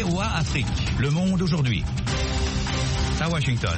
VOA Afrique. Le monde aujourd'hui. À Washington.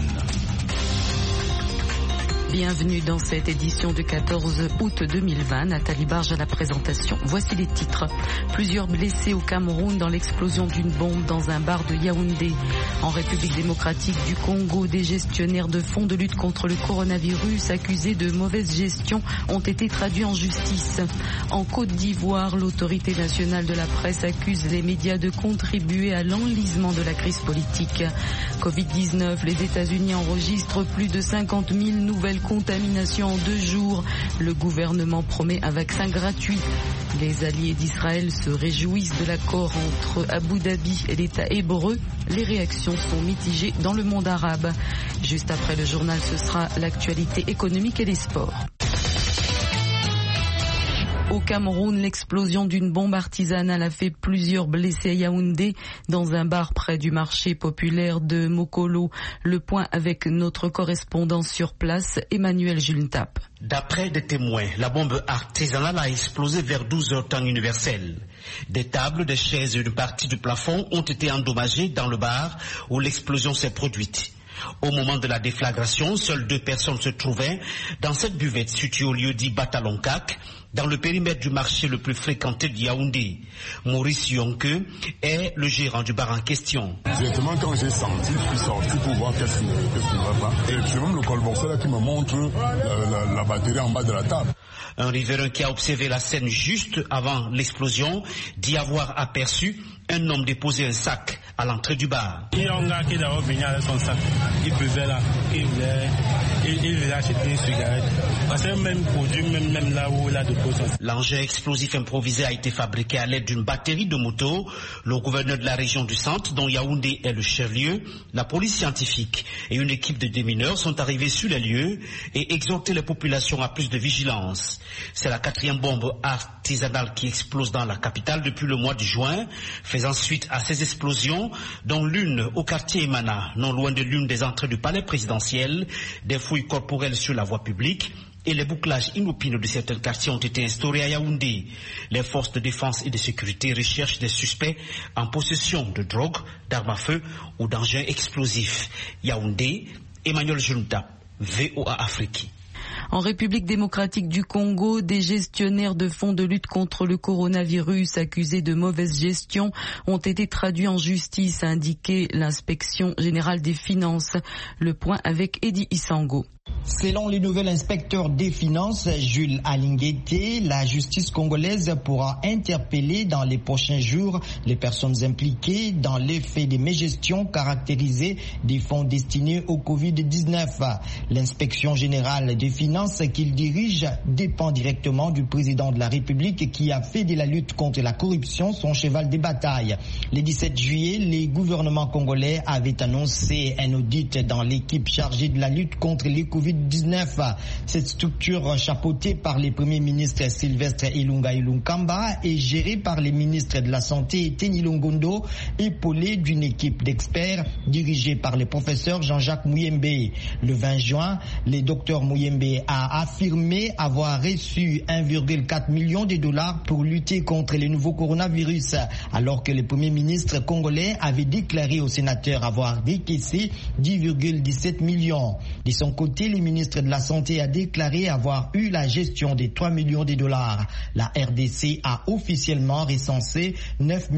Bienvenue dans cette édition du 14 août 2020. Nathalie Barge à la présentation. Voici les titres. Plusieurs blessés au Cameroun dans l'explosion d'une bombe dans un bar de Yaoundé. En République démocratique du Congo, des gestionnaires de fonds de lutte contre le coronavirus accusés de mauvaise gestion ont été traduits en justice. En Côte d'Ivoire, l'autorité nationale de la presse accuse les médias de contribuer à l'enlisement de la crise politique. Covid-19, les États-Unis enregistrent plus de 50 000 nouvelles contamination en 2 jours. Le gouvernement promet un vaccin gratuit. Les alliés d'Israël se réjouissent de l'accord entre Abu Dhabi et l'État hébreu. Les réactions sont mitigées dans le monde arabe. Juste après le journal, ce sera l'actualité économique et les sports. Au Cameroun, l'explosion d'une bombe artisanale a fait plusieurs blessés à Yaoundé dans un bar près du marché populaire de Mokolo. Le point avec notre correspondant sur place, Emmanuel Juntap. D'après des témoins, la bombe artisanale a explosé vers 12h temps universel. Des tables, des chaises et une partie du plafond ont été endommagées dans le bar où l'explosion s'est produite. Au moment de la déflagration, seules 2 personnes se trouvaient dans cette buvette située au lieu dit Batalonkak, dans le périmètre du marché le plus fréquenté de Yaoundé. Maurice Yonke est le gérant du bar en question. Directement quand j'ai senti, je suis sorti pour voir qu'est-ce qui ne va pas. Et c'est même le colboxeur là qui me montre la batterie en bas de la table. Un riverain qui a observé la scène juste avant l'explosion dit avoir aperçu un homme déposer un sac à l'entrée du bar. Il y a un gars qui est d'abord venu avec son sac. Il buvait là. Il voulait acheter une cigarette. C'est le même produit, même là où il a déposé son sac. L'engin explosif improvisé a été fabriqué à l'aide d'une batterie de moto. Le gouverneur de la région du centre, dont Yaoundé est le chef-lieu, la police scientifique et une équipe de démineurs sont arrivés sur les lieux et exhorté les populations à plus de vigilance. C'est la 4e bombe artisanale qui explose dans la capitale depuis le mois de juin, faisant suite à ces explosions, dont l'une au quartier Emana, non loin de l'une des entrées du palais présidentiel, des fouilles corporelles sur la voie publique et les bouclages inopineux de certains quartiers ont été instaurés à Yaoundé. Les forces de défense et de sécurité recherchent des suspects en possession de drogue, d'armes à feu ou d'engins explosifs. Yaoundé, Emmanuel Junta, VOA Afrique. En République démocratique du Congo, des gestionnaires de fonds de lutte contre le coronavirus accusés de mauvaise gestion ont été traduits en justice, a indiqué l'inspection générale des finances. Le point avec Eddie Isango. Selon le nouvel inspecteur des finances, Jules Alinguete, la justice congolaise pourra interpeller dans les prochains jours les personnes impliquées dans les faits de mégestion caractérisés des fonds destinés au Covid-19. L'inspection générale des finances qu'il dirige dépend directement du président de la République qui a fait de la lutte contre la corruption son cheval de bataille. Le 17 juillet, le gouvernement congolais avait annoncé un audit dans l'équipe chargée de la lutte contre les Covid-19. Cette structure chapeautée par les premiers ministres Sylvestre Ilunga Ilunkamba et gérée par les ministres de la Santé Teni Longondo, épaulée d'une équipe d'experts dirigée par le professeur Jean-Jacques Mouyembe. Le 20 juin, le docteur Mouyembe a affirmé avoir reçu 1,4 million de dollars pour lutter contre le nouveau coronavirus, alors que le premier ministre congolais avait déclaré aux sénateurs avoir décaissé 10,17 millions. De son côté, le ministre de la Santé a déclaré avoir eu la gestion des 3 millions de dollars. La RDC a officiellement recensé 9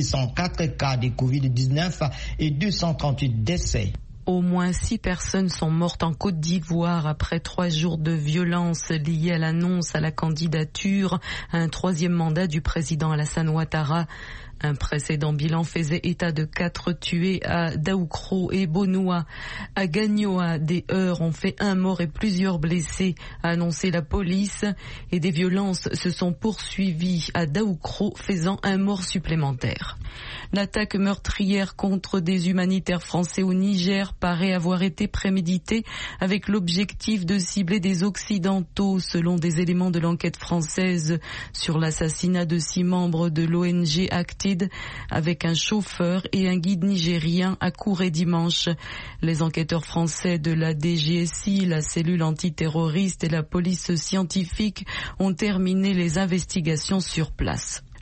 604 cas de Covid-19 et 238 décès. Au moins 6 personnes sont mortes en Côte d'Ivoire après 3 jours de violence liées à l'annonce à la candidature à un 3e mandat du président Alassane Ouattara. Un précédent bilan faisait état de 4 tués à Daoukro et Bonoua. À Gagnoa, des heurts ont fait 1 mort et plusieurs blessés, a annoncé la police, et des violences se sont poursuivies à Daoukro, faisant 1 mort supplémentaire. L'attaque meurtrière contre des humanitaires français au Niger paraît avoir été préméditée avec l'objectif de cibler des Occidentaux, selon des éléments de l'enquête française sur l'assassinat de 6 membres de l'ONG Acted, avec un chauffeur et un guide nigérien à Kouré dimanche. Les enquêteurs français de la DGSI, la cellule antiterroriste et la police scientifique ont terminé les investigations sur place.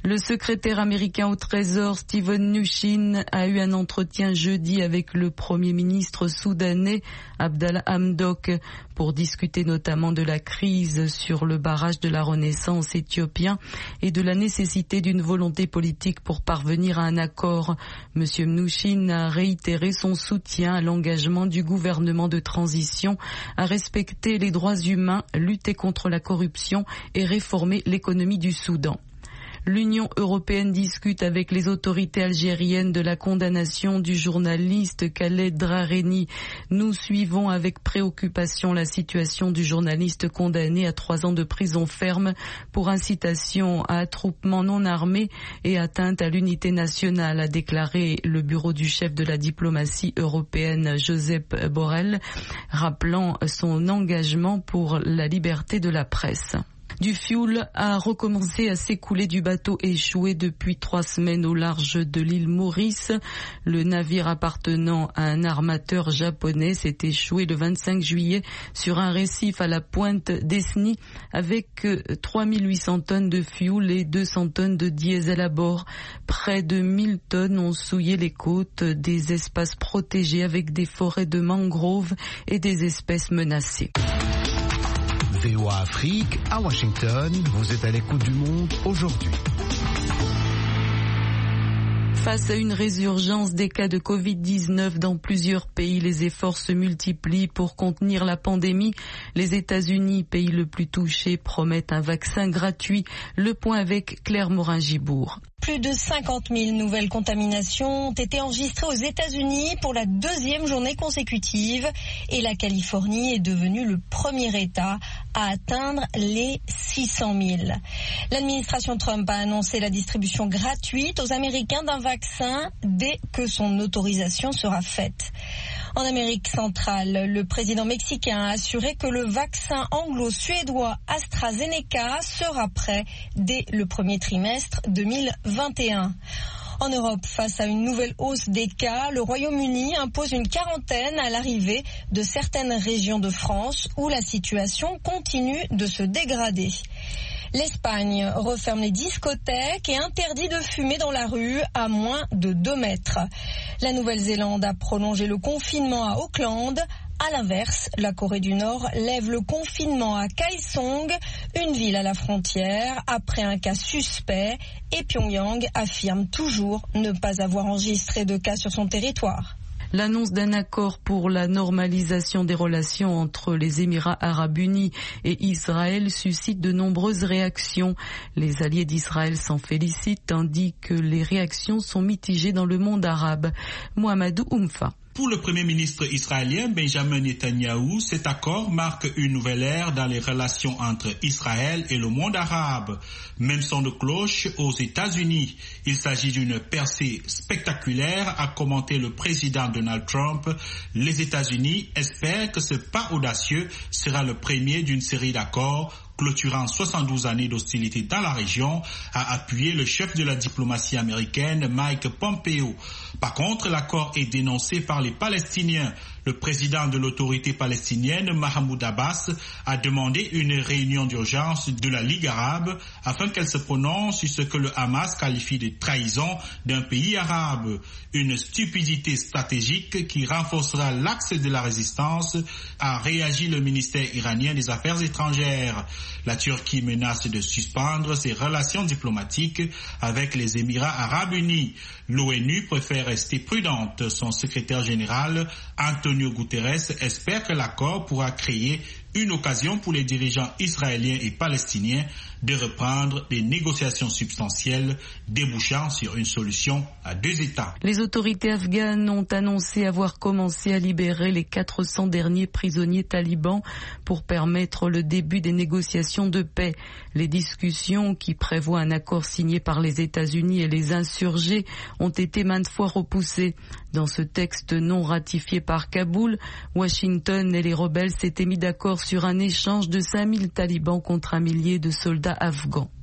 Le secrétaire américain au Trésor, Steven Mnuchin, a eu un entretien jeudi avec le Premier ministre soudanais, Abdallah Hamdok, pour discuter notamment de la crise sur le barrage de la Renaissance éthiopien et de la nécessité d'une volonté politique pour parvenir à un accord. Monsieur Mnuchin a réitéré son soutien à l'engagement du gouvernement de transition à respecter les droits humains, lutter contre la corruption et réformer l'économie du Soudan. L'Union européenne discute avec les autorités algériennes de la condamnation du journaliste Khaled Drareni. Nous suivons avec préoccupation la situation du journaliste condamné à 3 ans de prison ferme pour incitation à attroupement non armé et atteinte à l'unité nationale, a déclaré le bureau du chef de la diplomatie européenne Josep Borrell, rappelant son engagement pour la liberté de la presse. Du fioul a recommencé à s'écouler du bateau échoué depuis 3 semaines au large de l'île Maurice. Le navire appartenant à un armateur japonais s'est échoué le 25 juillet sur un récif à la pointe d'Esny avec 3800 tonnes de fioul et 200 tonnes de diesel à bord. Près de 1000 tonnes ont souillé les côtes des espaces protégés avec des forêts de mangroves et des espèces menacées. VOA Afrique, à Washington, vous êtes à l'écoute du monde aujourd'hui. Face à une résurgence des cas de Covid-19 dans plusieurs pays, les efforts se multiplient pour contenir la pandémie. Les États-Unis, pays le plus touché, promettent un vaccin gratuit. Le point avec Claire Morin-Gibourg. Plus de 50 000 nouvelles contaminations ont été enregistrées aux États-Unis pour la 2e journée consécutive et la Californie est devenue le premier État à atteindre les 600 000. L'administration Trump a annoncé la distribution gratuite aux Américains d'un vaccin dès que son autorisation sera faite. En Amérique centrale, le président mexicain a assuré que le vaccin anglo-suédois AstraZeneca sera prêt dès le premier trimestre 2021. En Europe, face à une nouvelle hausse des cas, le Royaume-Uni impose une quarantaine à l'arrivée de certaines régions de France où la situation continue de se dégrader. L'Espagne referme les discothèques et interdit de fumer dans la rue à moins de 2 mètres. La Nouvelle-Zélande a prolongé le confinement à Auckland. À l'inverse, la Corée du Nord lève le confinement à Kaesong, une ville à la frontière, après un cas suspect, et Pyongyang affirme toujours ne pas avoir enregistré de cas sur son territoire. L'annonce d'un accord pour la normalisation des relations entre les Émirats arabes unis et Israël suscite de nombreuses réactions. Les alliés d'Israël s'en félicitent, tandis que les réactions sont mitigées dans le monde arabe. Mohamedou Oumfa. Pour le Premier ministre israélien Benjamin Netanyahou, cet accord marque une nouvelle ère dans les relations entre Israël et le monde arabe. Même son de cloche aux États-Unis. Il s'agit d'une percée spectaculaire, a commenté le président Donald Trump. Les États-Unis espèrent que ce pas audacieux sera le premier d'une série d'accords clôturant 72 années d'hostilité dans la région, a appuyé le chef de la diplomatie américaine Mike Pompeo. Par contre, l'accord est dénoncé par les Palestiniens. Le président de l'autorité palestinienne, Mahmoud Abbas, a demandé une réunion d'urgence de la Ligue arabe afin qu'elle se prononce sur ce que le Hamas qualifie de trahison d'un pays arabe. Une stupidité stratégique qui renforcera l'axe de la résistance, a réagi le ministère iranien des Affaires étrangères. La Turquie menace de suspendre ses relations diplomatiques avec les Émirats arabes unis. L'ONU préfère rester prudente. Son secrétaire général, Antonio Guterres, espère que l'accord pourra créer une occasion pour les dirigeants israéliens et palestiniens de reprendre des négociations substantielles débouchant sur une solution à 2 États. Les autorités afghanes ont annoncé avoir commencé à libérer les 400 derniers prisonniers talibans pour permettre le début des négociations de paix. Les discussions qui prévoient un accord signé par les États-Unis et les insurgés ont été maintes fois repoussées. Dans ce texte non ratifié par Kaboul, Washington et les rebelles s'étaient mis d'accord sur un échange de 5000 talibans contre 1 millier de soldats afghans.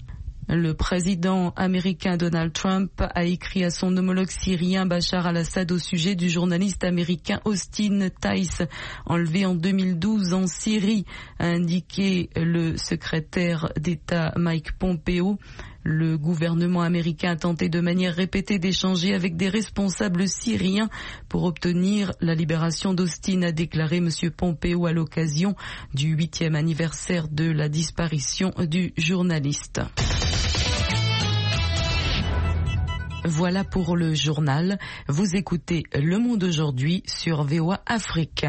Le président américain Donald Trump a écrit à son homologue syrien Bachar al-Assad au sujet du journaliste américain Austin Tice, enlevé en 2012 en Syrie, a indiqué le secrétaire d'État Mike Pompeo. Le gouvernement américain a tenté de manière répétée d'échanger avec des responsables syriens pour obtenir la libération d'Austin, a déclaré M. Pompeo à l'occasion du 8e anniversaire de la disparition du journaliste. Voilà pour le journal. Vous écoutez Le Monde aujourd'hui sur VOA Afrique.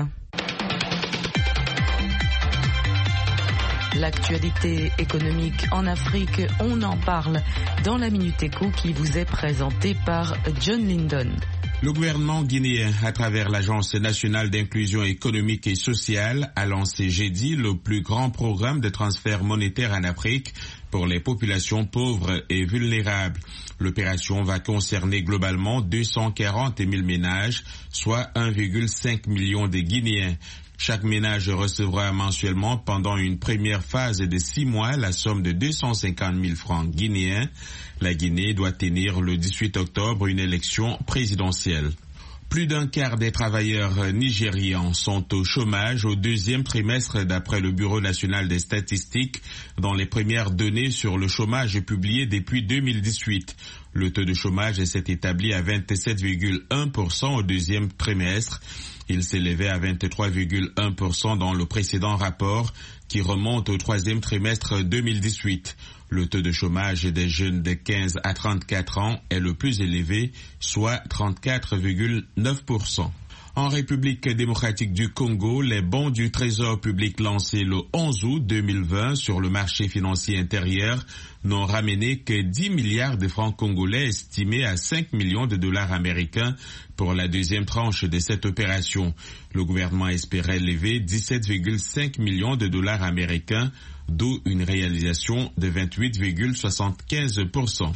L'actualité économique en Afrique, on en parle dans la Minute Éco qui vous est présentée par John Lindon. Le gouvernement guinéen, à travers l'Agence nationale d'inclusion économique et sociale, a lancé jeudi le plus grand programme de transfert monétaire en Afrique pour les populations pauvres et vulnérables. L'opération va concerner globalement 240 000 ménages, soit 1,5 million de Guinéens. Chaque ménage recevra mensuellement pendant une première phase de 6 mois la somme de 250 000 francs guinéens. La Guinée doit tenir le 18 octobre une élection présidentielle. Plus d'un quart des travailleurs nigérians sont au chômage au deuxième trimestre d'après le Bureau national des statistiques dans les premières données sur le chômage publiées depuis 2018. Le taux de chômage s'est établi à 27,1% au deuxième trimestre. Il s'élevait à 23,1% dans le précédent rapport qui remonte au troisième trimestre 2018. Le taux de chômage des jeunes de 15 à 34 ans est le plus élevé, soit 34,9%. En République démocratique du Congo, les bons du Trésor public lancés le 11 août 2020 sur le marché financier intérieur n'ont ramené que 10 milliards de francs congolais estimés à 5 millions de dollars américains pour la deuxième tranche de cette opération. Le gouvernement espérait lever 17,5 millions de dollars américains, d'où une réalisation de 28,75%.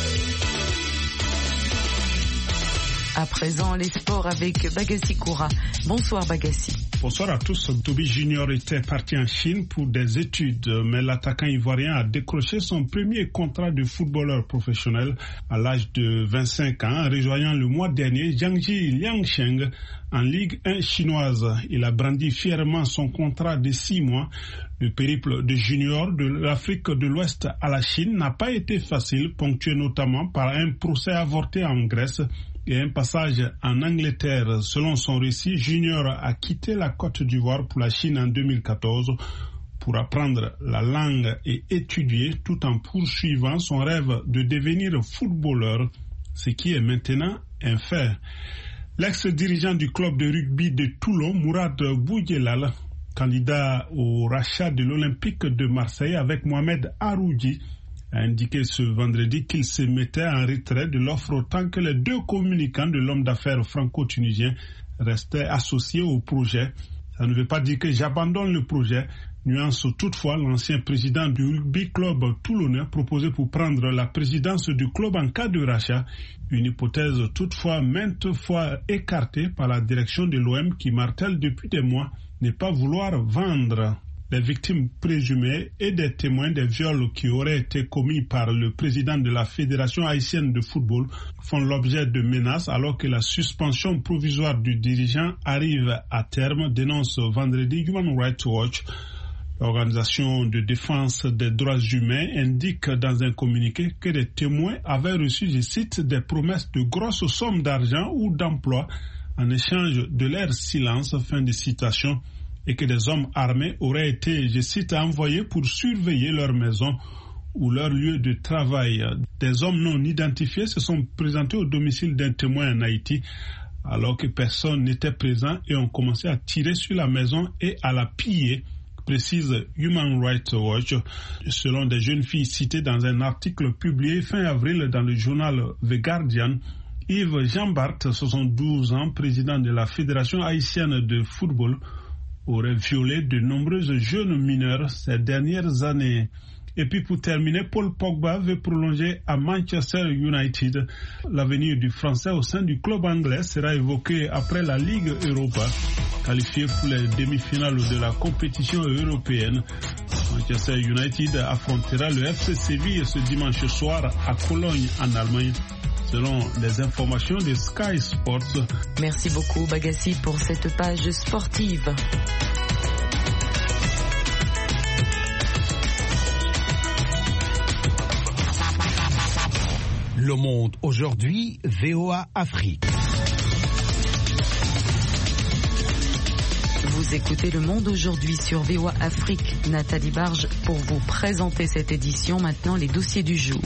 À présent, les sports avec Bagassi Koura. Bonsoir Bagassi. Bonsoir à tous. Toby Junior était parti en Chine pour des études, mais l'attaquant ivoirien a décroché son premier contrat de footballeur professionnel à l'âge de 25 ans, en rejoignant le mois dernier Jiangxi Liangsheng en Ligue 1 chinoise. Il a brandi fièrement son contrat de 6 mois. Le périple de Junior de l'Afrique de l'Ouest à la Chine n'a pas été facile, ponctué notamment par un procès avorté en Grèce et un passage en Angleterre. Selon son récit, Junior a quitté la Côte d'Ivoire pour la Chine en 2014 pour apprendre la langue et étudier tout en poursuivant son rêve de devenir footballeur, ce qui est maintenant un fait. L'ex-dirigeant du club de rugby de Toulon, Mourad Boudjelal, candidat au rachat de l'Olympique de Marseille avec Mohamed Haroudi, a indiqué ce vendredi qu'il se mettait en retrait de l'offre autant que les deux communicants de l'homme d'affaires franco-tunisien restaient associés au projet. Ça ne veut pas dire que j'abandonne le projet, nuance toutefois l'ancien président du rugby club toulonnais proposé pour prendre la présidence du club en cas de rachat, une hypothèse toutefois maintes fois écartée par la direction de l'OM qui martèle depuis des mois ne pas vouloir vendre. Les victimes présumées et des témoins des viols qui auraient été commis par le président de la Fédération haïtienne de football font l'objet de menaces alors que la suspension provisoire du dirigeant arrive à terme, dénonce vendredi Human Rights Watch. L'organisation de défense des droits humains indique dans un communiqué que les témoins avaient reçu, je cite, des promesses de grosses sommes d'argent ou d'emploi en échange de leur silence, fin de citation, et que des hommes armés auraient été, je cite, envoyés pour surveiller leur maison ou leur lieu de travail. Des hommes non identifiés se sont présentés au domicile d'un témoin en Haïti alors que personne n'était présent et ont commencé à tirer sur la maison et à la piller, précise Human Rights Watch, selon des jeunes filles citées dans un article publié fin avril dans le journal The Guardian. Yves Jean-Bart, 72 ans, président de la Fédération haïtienne de football, aurait violé de nombreuses jeunes mineurs ces dernières années. Et puis pour terminer, Paul Pogba veut prolonger à Manchester United. L'avenir du Français au sein du club anglais sera évoqué après la Ligue Europa, qualifiée pour les demi-finales de la compétition européenne. Manchester United affrontera le FC Séville ce dimanche soir à Cologne en Allemagne, selon les informations de Sky Sports. Merci beaucoup Bagassi pour cette page sportive. Le Monde aujourd'hui, VOA Afrique. Vous écoutez Le Monde aujourd'hui sur VOA Afrique. Nathalie Barge pour vous présenter cette édition. Maintenant, les dossiers du jour.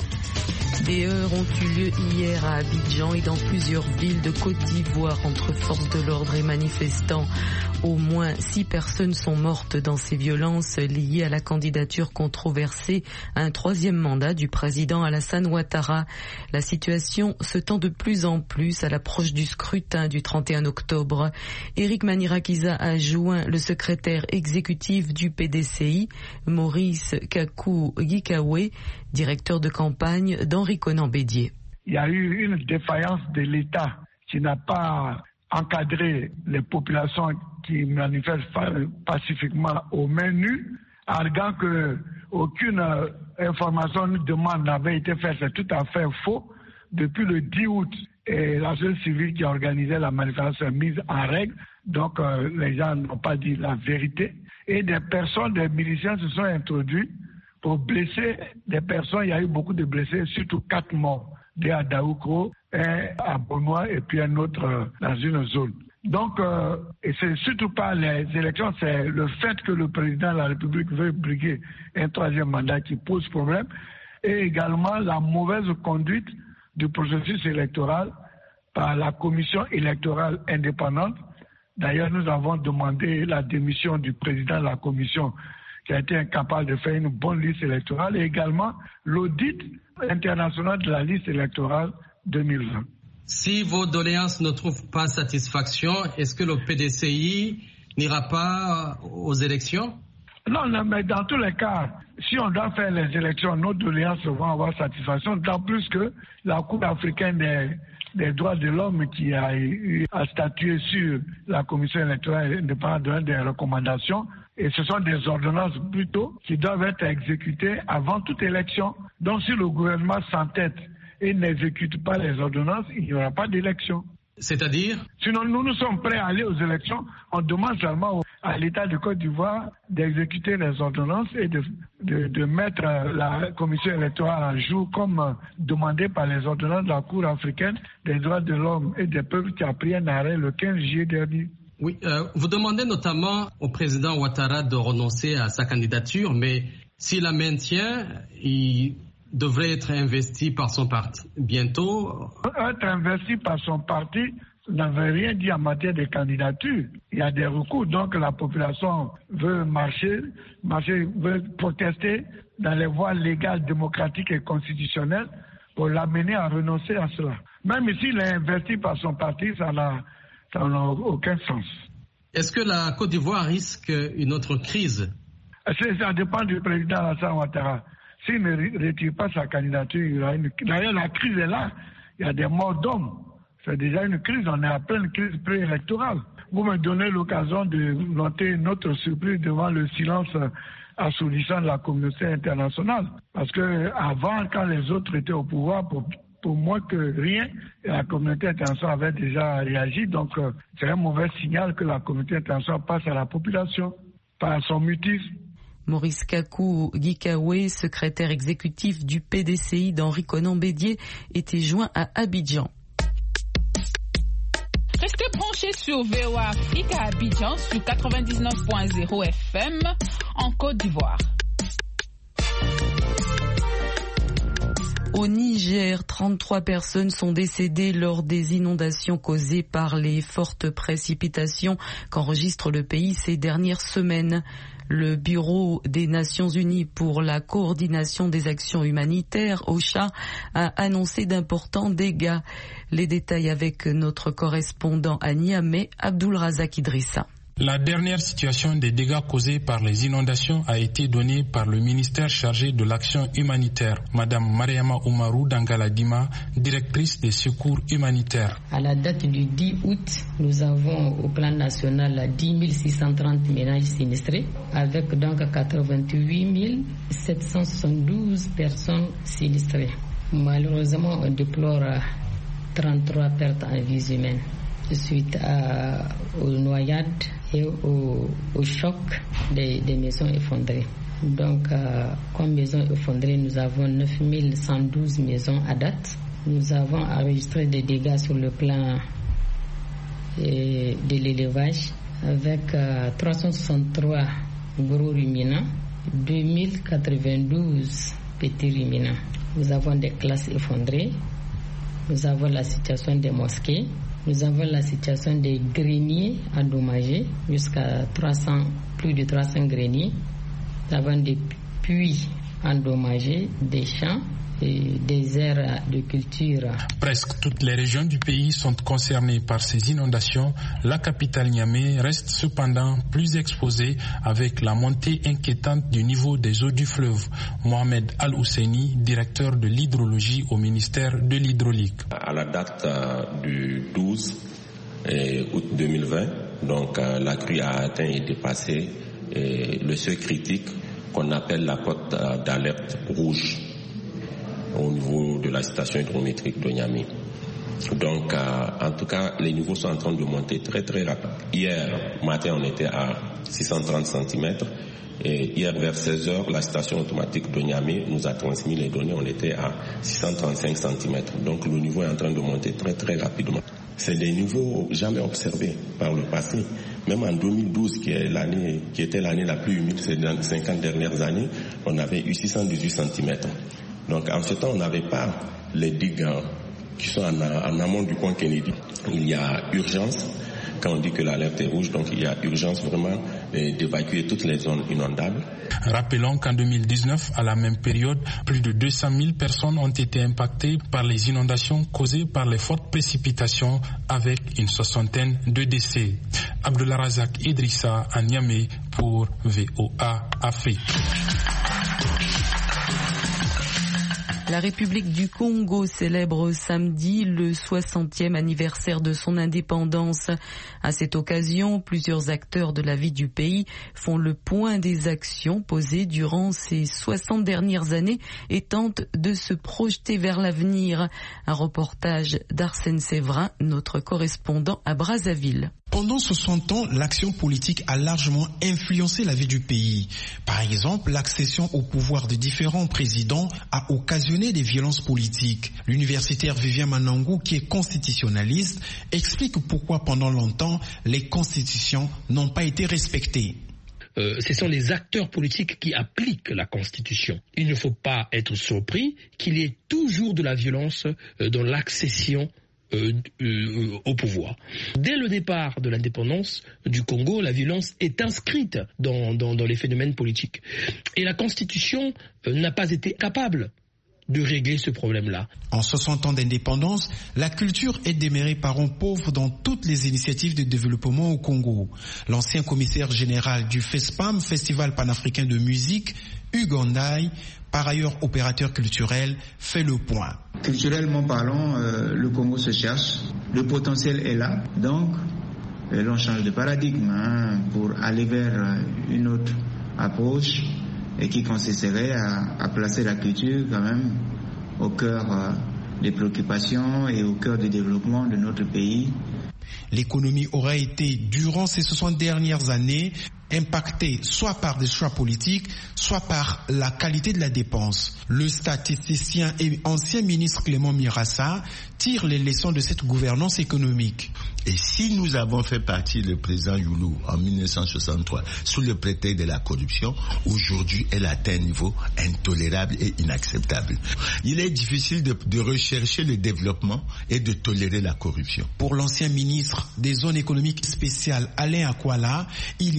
Des heurts ont eu lieu hier à Abidjan et dans plusieurs villes de Côte d'Ivoire entre forces de l'ordre et manifestants. Au moins 6 personnes sont mortes dans ces violences liées à la candidature controversée à un 3e mandat du président Alassane Ouattara. La situation se tend de plus en plus à l'approche du scrutin du 31 octobre. Éric Manirakiza a joint le secrétaire exécutif du PDCI, Maurice Kakou-Gikawe, directeur de campagne d'Henri Konan Bédié. Il y a eu une défaillance de l'État qui n'a pas encadré les populations qui manifestent pacifiquement aux mains nues, arguant qu'aucune information ni demande n'avait été faite. C'est tout à fait faux. Depuis le 10 août, et la société civile qui organisait la manifestation est mise en règle. Donc les gens n'ont pas dit la vérité. Et des miliciens se sont introduits pour blesser des personnes. Il y a eu beaucoup de blessés, surtout 4 morts. Deux à Daoukro, un à Bonois et puis un autre dans une zone. Donc, et c'est surtout pas les élections, c'est le fait que le président de la République veut briguer un 3e mandat qui pose problème, et également la mauvaise conduite du processus électoral par la commission électorale indépendante. D'ailleurs, nous avons demandé la démission du président de la commission qui a été incapable de faire une bonne liste électorale, et également l'audit international de la liste électorale 2020. Si vos doléances ne trouvent pas satisfaction, est-ce que le PDCI n'ira pas aux élections? Non, mais dans tous les cas, si on doit faire les élections, nos doléances vont avoir satisfaction, d'autant plus que la Cour africaine des droits de l'homme qui a eu à statuer sur la commission électorale indépendante des recommandations, et ce sont des ordonnances plutôt qui doivent être exécutées avant toute élection. Donc si le gouvernement s'entête et n'exécute pas les ordonnances, il n'y aura pas d'élection. C'est-à-dire? Sinon, nous sommes prêts à aller aux élections. On demande seulement à l'État de Côte d'Ivoire d'exécuter les ordonnances et de mettre la commission électorale en jour comme demandé par les ordonnances de la Cour africaine des droits de l'homme et des peuples qui a pris un arrêt le 15 juillet dernier. Oui, vous demandez notamment au président Ouattara de renoncer à sa candidature, mais s'il la maintient, il devrait être investi par son parti bientôt. Être investi par son parti n'avait rien dit en matière de candidature. Il y a des recours, donc la population veut marcher, veut protester dans les voies légales, démocratiques et constitutionnelles pour l'amener à renoncer à cela. Même s'il est investi par son parti, ça n'a aucun sens. Est-ce que la Côte d'Ivoire risque une autre crise? Ça dépend du président Alassane Ouattara. S'il ne retire pas sa candidature, il y aura une... D'ailleurs, la crise est là. Il y a des morts d'hommes. C'est déjà une crise. On est à pleine crise préélectorale. Vous me donnez l'occasion de noter notre surprise devant le silence assourdissant de la communauté internationale. Parce que avant, quand les autres étaient au pouvoir, pour moins que rien, la communauté internationale avait déjà réagi. Donc, c'est un mauvais signal que la communauté internationale passe à la population par son mutisme. Maurice Kakou-Gikawe, secrétaire exécutif du PDCI d'Henri Konan Bédié, était joint à Abidjan. Restez branchés sur VOA Afrique à Abidjan sur 99.0 FM en Côte d'Ivoire. Au Niger, 33 personnes sont décédées lors des inondations causées par les fortes précipitations qu'enregistre le pays ces dernières semaines. Le Bureau des Nations Unies pour la coordination des actions humanitaires, OCHA, a annoncé d'importants dégâts. Les détails avec notre correspondant à Niamey, Abdul Razak Idrissa. La dernière situation des dégâts causés par les inondations a été donnée par le ministère chargé de l'action humanitaire, Madame Mariama Oumarou Dangaladima, directrice des secours humanitaires. À la date du 10 août, nous avons au plan national 10 630 ménages sinistrés, avec donc 88 772 personnes sinistrées. Malheureusement, on déplore 33 pertes en vies humaines suite aux noyades et au choc des maisons effondrées. Donc, comme maisons effondrées, nous avons 9112 maisons à date. Nous avons enregistré des dégâts sur le plan de l'élevage avec 363 gros ruminants, 2092 petits ruminants. Nous avons des classes effondrées. Nous avons la situation des mosquées. Nous avons la situation des greniers endommagés, jusqu'à plus de 300 greniers. Nous avons des puits endommagés, des champs et des aires de culture. Presque toutes les régions du pays sont concernées par ces inondations. La capitale Niamey reste cependant plus exposée avec la montée inquiétante du niveau des eaux du fleuve. Mohamed Al-Husseini, directeur de l'hydrologie au ministère de l'hydraulique. À la date du 12 août 2020, donc la crue a atteint et dépassé le seuil critique qu'on appelle la cote d'alerte rouge au niveau de la station hydrométrique de Niamey. Donc, en tout cas, les niveaux sont en train de monter très très rapide. Hier matin, on était à 630 cm. Et hier vers 16h, la station automatique de Niamey nous a transmis les données. On était à 635 cm. Donc, le niveau est en train de monter très très rapidement. C'est des niveaux jamais observés par le passé. Même en 2012, qui était l'année la plus humide ces 50 dernières années, on avait eu 618 cm. Donc en ce temps, on n'avait pas les digues qui sont en amont du pont Kennedy. Il y a urgence, quand on dit que l'alerte est rouge, donc il y a urgence vraiment d'évacuer toutes les zones inondables. Rappelons qu'en 2019, à la même période, plus de 200 000 personnes ont été impactées par les inondations causées par les fortes précipitations, avec une 60aine de décès. Abdullah Razak Idrissa à Niamey pour VOA Afrique. La République du Congo célèbre samedi le 60e anniversaire de son indépendance. À cette occasion, plusieurs acteurs de la vie du pays font le point des actions posées durant ces 60 dernières années et tentent de se projeter vers l'avenir. Un reportage d'Arsène Séverin, notre correspondant à Brazzaville. Pendant 60 ans, l'action politique a largement influencé la vie du pays. Par exemple, l'accession au pouvoir de différents présidents a occasionné des violences politiques. L'universitaire Vivien Manangou, qui est constitutionnaliste, explique pourquoi pendant longtemps, les constitutions n'ont pas été respectées. Ce sont les acteurs politiques qui appliquent la Constitution. Il ne faut pas être surpris qu'il y ait toujours de la violence dans l'accession au pouvoir. Dès le départ de l'indépendance du Congo, la violence est inscrite dans les phénomènes politiques. Et la Constitution n'a pas été capable de régler ce problème-là. En 60 ans d'indépendance, la culture est demeurée parent pauvre dans toutes les initiatives de développement au Congo. L'ancien commissaire général du FESPAM, Festival panafricain de musique, Hugo Ndaye, par ailleurs opérateur culturel, fait le point. Culturellement parlant, le Congo se cherche, le potentiel est là, donc l'on change de paradigme pour aller vers une autre approche et qui consisterait à placer la culture quand même au cœur des préoccupations et au cœur du développement de notre pays. L'économie aurait été, durant ces 60 dernières années, impactée soit par des choix politiques, soit par la qualité de la dépense. Le statisticien et ancien ministre Clément Mirassa tire les leçons de cette gouvernance économique. Et si nous avons fait partie le président Youlou en 1963 sous le prétexte de la corruption, aujourd'hui elle atteint un niveau intolérable et inacceptable. Il est difficile de rechercher le développement et de tolérer la corruption. Pour l'ancien ministre des zones économiques spéciales Alain Akwala, il y a bien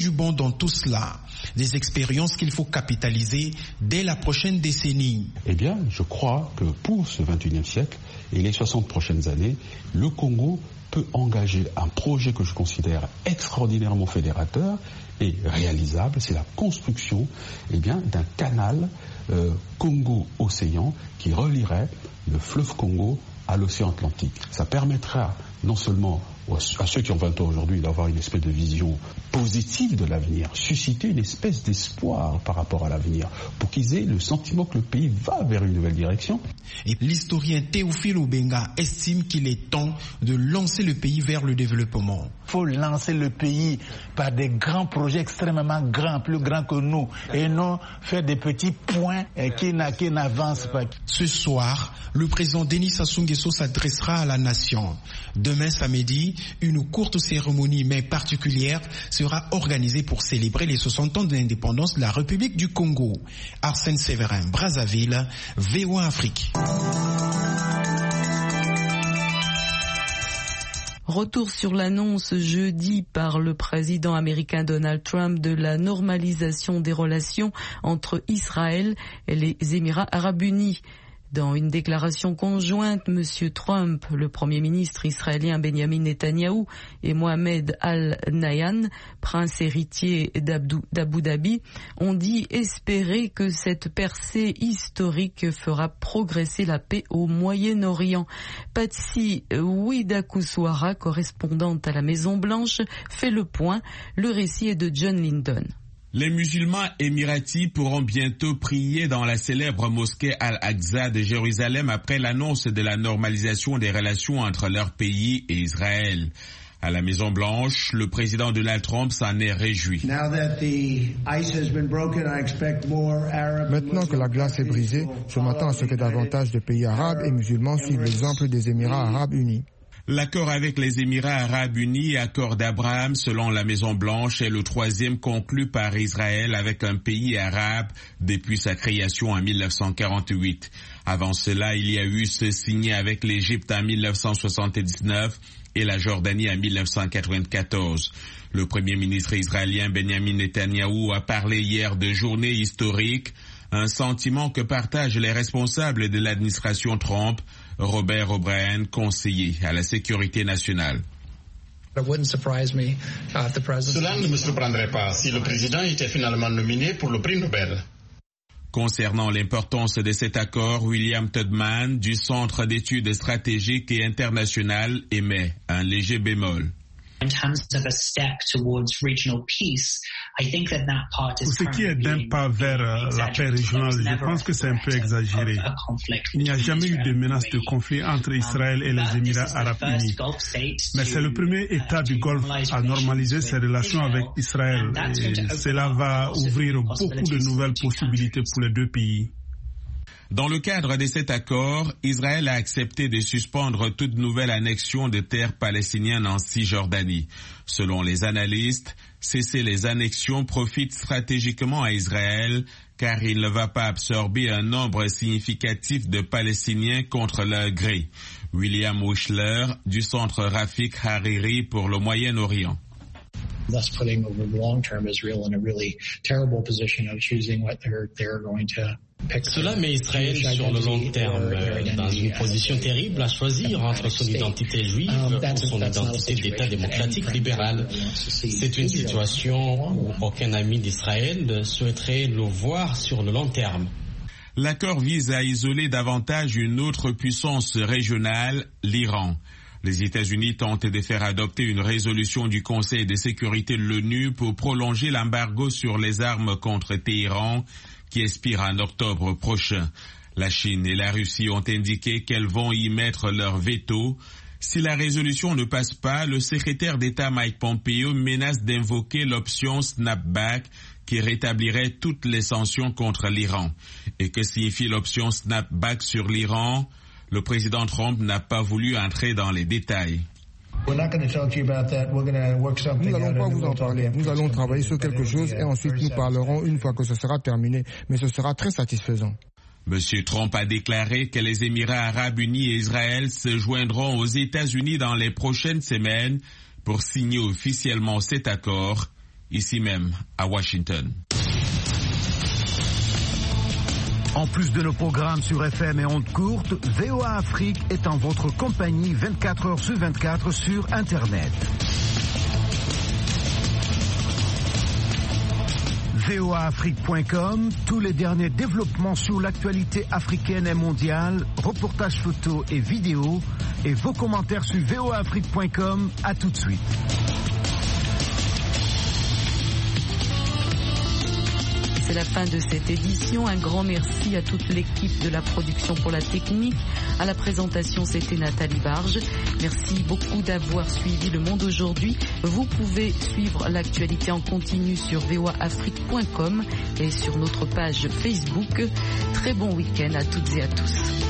du bon dans tout cela. Des expériences qu'il faut capitaliser dès la prochaine décennie. Eh bien, je crois que pour ce 21e siècle et les 60 prochaines années, le Congo peut engager un projet que je considère extraordinairement fédérateur et réalisable. C'est la construction d'un canal Congo-Océan qui relierait le fleuve Congo à l'océan Atlantique. Ça permettra non seulement à ceux qui ont 20 ans aujourd'hui d'avoir une espèce de vision positive de l'avenir, susciter une espèce d'espoir par rapport à l'avenir, pour qu'ils aient le sentiment que le pays va vers une nouvelle direction. Et l'historien Théophile Obenga estime qu'il est temps de lancer le pays vers le développement. Il faut lancer le pays par des grands projets extrêmement grands, plus grands que nous, et non faire des petits points qui n'avancent pas. Ce soir, le président Denis Sassou Nguesso s'adressera à la nation. Demain samedi, une courte cérémonie mais particulière sera organisée pour célébrer les 60 ans de l'indépendance de la République du Congo. Arsène Séverin, Brazzaville, VOA Afrique. Retour sur l'annonce jeudi par le président américain Donald Trump de la normalisation des relations entre Israël et les Émirats arabes unis. Dans une déclaration conjointe, M. Trump, le Premier ministre israélien Benjamin Netanyahou et Mohamed Al-Nahyan, prince héritier d'Abu Dhabi, ont dit espérer que cette percée historique fera progresser la paix au Moyen-Orient. Patsy Widakuswara, correspondante à la Maison-Blanche, fait le point. Le récit est de John Lyndon. Les musulmans émiratis pourront bientôt prier dans la célèbre mosquée Al-Aqsa de Jérusalem après l'annonce de la normalisation des relations entre leur pays et Israël. À la Maison-Blanche, le président Donald Trump s'en est réjoui. Maintenant que la glace est brisée, je m'attends à ce que davantage de pays arabes et musulmans suivent l'exemple des Émirats arabes unis. L'accord avec les Émirats arabes unis, accord d'Abraham selon la Maison-Blanche, est le troisième conclu par Israël avec un pays arabe depuis sa création en 1948. Avant cela, il y a eu ce signé avec l'Égypte en 1979 et la Jordanie en 1994. Le premier ministre israélien Benjamin Netanyahou a parlé hier de journée historique, un sentiment que partagent les responsables de l'administration Trump. Robert O'Brien, conseiller à la sécurité nationale. Cela ne me surprendrait pas si le président était finalement nominé pour le prix Nobel. Concernant l'importance de cet accord, William Tudman, du Centre d'études stratégiques et internationales, émet un léger bémol. Pour ce qui est d'un pas vers la paix régionale, je pense que c'est un peu exagéré. Il n'y a jamais eu de menace de conflit entre Israël et les Émirats arabes unis. Mais c'est le premier État du Golfe à normaliser ses relations avec Israël. Et cela va ouvrir beaucoup de nouvelles possibilités pour les deux pays. Dans le cadre de cet accord, Israël a accepté de suspendre toute nouvelle annexion de terres palestiniennes en Cisjordanie. Selon les analystes, cesser les annexions profite stratégiquement à Israël car il ne va pas absorber un nombre significatif de Palestiniens contre leur gré. William Wischler, du centre Rafik Hariri pour le Moyen-Orient. Thus putting over the long term Israel in a really terrible position of choosing what they're going to pick. Cela met Israël sur le long terme dans une position terrible à choisir entre son identité juive ou son identité d'État démocratique libéral. C'est une situation où aucun ami d'Israël souhaiterait le voir sur le long terme. L'accord vise à isoler davantage une autre puissance régionale, l'Iran. Les États-Unis tentent de faire adopter une résolution du Conseil de sécurité de l'ONU pour prolonger l'embargo sur les armes contre Téhéran qui expire en octobre prochain. La Chine et la Russie ont indiqué qu'elles vont y mettre leur veto. Si la résolution ne passe pas, le secrétaire d'État Mike Pompeo menace d'invoquer l'option snapback qui rétablirait toutes les sanctions contre l'Iran. Et que signifie l'option snapback sur l'Iran ? Le président Trump n'a pas voulu entrer dans les détails. Nous n'allons pas vous en parler. Nous allons travailler sur quelque chose et ensuite nous parlerons une fois que ce sera terminé. Mais ce sera très satisfaisant. Monsieur Trump a déclaré que les Émirats arabes unis et Israël se joindront aux États-Unis dans les prochaines semaines pour signer officiellement cet accord. ici même à Washington. En plus de nos programmes sur FM et ondes courtes, VOA Afrique est en votre compagnie 24 heures sur 24 sur Internet. voaafrique.com, tous les derniers développements sur l'actualité africaine et mondiale, reportages photos et vidéos, et vos commentaires sur voaafrique.com. À tout de suite. C'est la fin de cette édition. Un grand merci à toute l'équipe de la production pour la technique. À la présentation, c'était Nathalie Barge. Merci beaucoup d'avoir suivi Le Monde aujourd'hui. Vous pouvez suivre l'actualité en continu sur voaafrique.com et sur notre page Facebook. Très bon week-end à toutes et à tous.